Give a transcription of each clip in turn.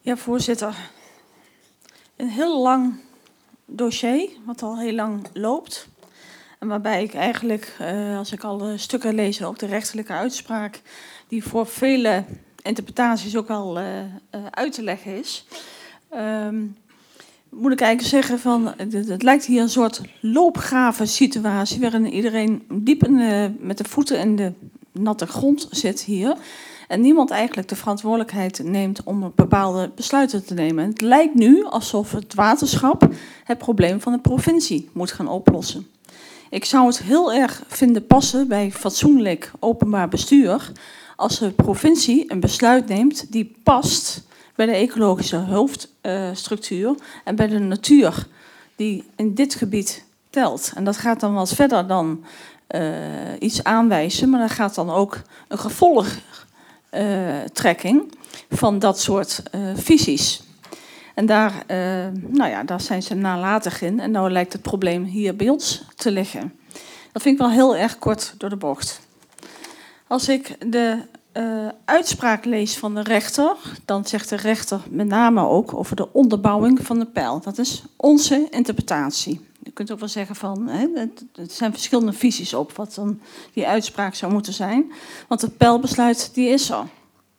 Ja, voorzitter. Een heel lang dossier, wat al heel lang loopt. En waarbij ik eigenlijk, als ik al de stukken lees, ook de rechterlijke uitspraak, die voor vele interpretaties ook al uit te leggen is. Moet ik eigenlijk zeggen van, het lijkt hier een soort loopgraven situatie, waarin iedereen diep met de voeten in de natte grond zit hier. En niemand eigenlijk de verantwoordelijkheid neemt om bepaalde besluiten te nemen. Het lijkt nu alsof het waterschap het probleem van de provincie moet gaan oplossen. Ik zou het heel erg vinden passen bij fatsoenlijk openbaar bestuur als de provincie een besluit neemt die past bij de ecologische hoofdstructuur en bij de natuur die in dit gebied telt. En dat gaat dan wat verder dan iets aanwijzen, maar dat gaat dan ook een gevolgtrekking van dat soort visies. En daar zijn ze nalatig in. En nou lijkt het probleem hier bij ons te liggen. Dat vind ik wel heel erg kort door de bocht. Als ik de uitspraak lees van de rechter, dan zegt de rechter met name ook over de onderbouwing van de pijl. Dat is onze interpretatie. Je kunt ook wel zeggen van, er zijn verschillende visies op wat dan die uitspraak zou moeten zijn. Want het pijlbesluit, die is er.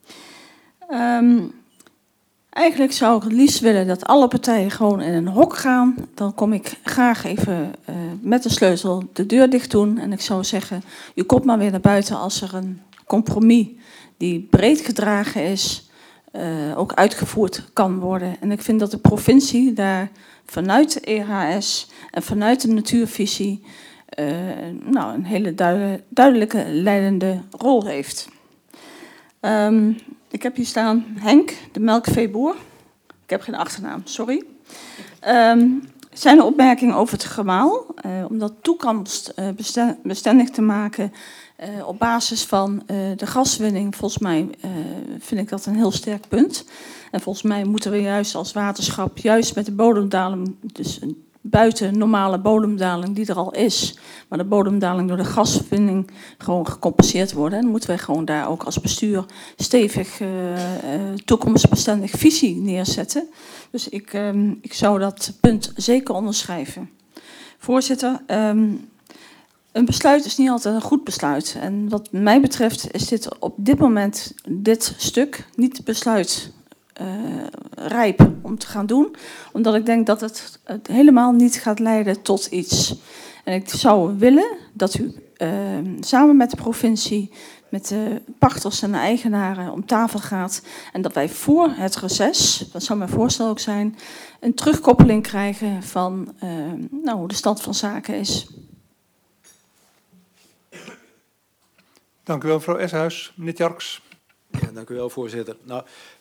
Eigenlijk zou ik het liefst willen dat alle partijen gewoon in een hok gaan. Dan kom ik graag even met de sleutel de deur dicht doen. En ik zou zeggen, u komt maar weer naar buiten als er een compromis die breed gedragen is, ook uitgevoerd kan worden. En ik vind dat de provincie daar vanuit de EHS en vanuit de natuurvisie een hele duidelijke leidende rol heeft. Ik heb hier staan Henk, de melkveeboer. Ik heb geen achternaam, sorry. Zijn opmerking over het gemaal, om dat toekomstbestendig te maken op basis van de gaswinning, volgens mij vind ik dat een heel sterk punt. En volgens mij moeten we juist als waterschap, juist met de bodemdaling, dus buiten normale bodemdaling die er al is, maar de bodemdaling door de gaswinning gewoon gecompenseerd worden. En dan moeten wij gewoon daar ook als bestuur stevig toekomstbestendig visie neerzetten. Dus ik zou dat punt zeker onderschrijven. Voorzitter, een besluit is niet altijd een goed besluit. En wat mij betreft is dit op dit moment, dit stuk, niet besluit rijp om te gaan doen. Omdat ik denk dat het helemaal niet gaat leiden tot iets. En ik zou willen dat u samen met de provincie, met de pachters en de eigenaren om tafel gaat. En dat wij voor het reces, dat zou mijn voorstel ook zijn, een terugkoppeling krijgen van hoe de stand van zaken is. Dank u wel, mevrouw Eshuis. Meneer Tjarks. Ja, dank u wel, voorzitter. Nou,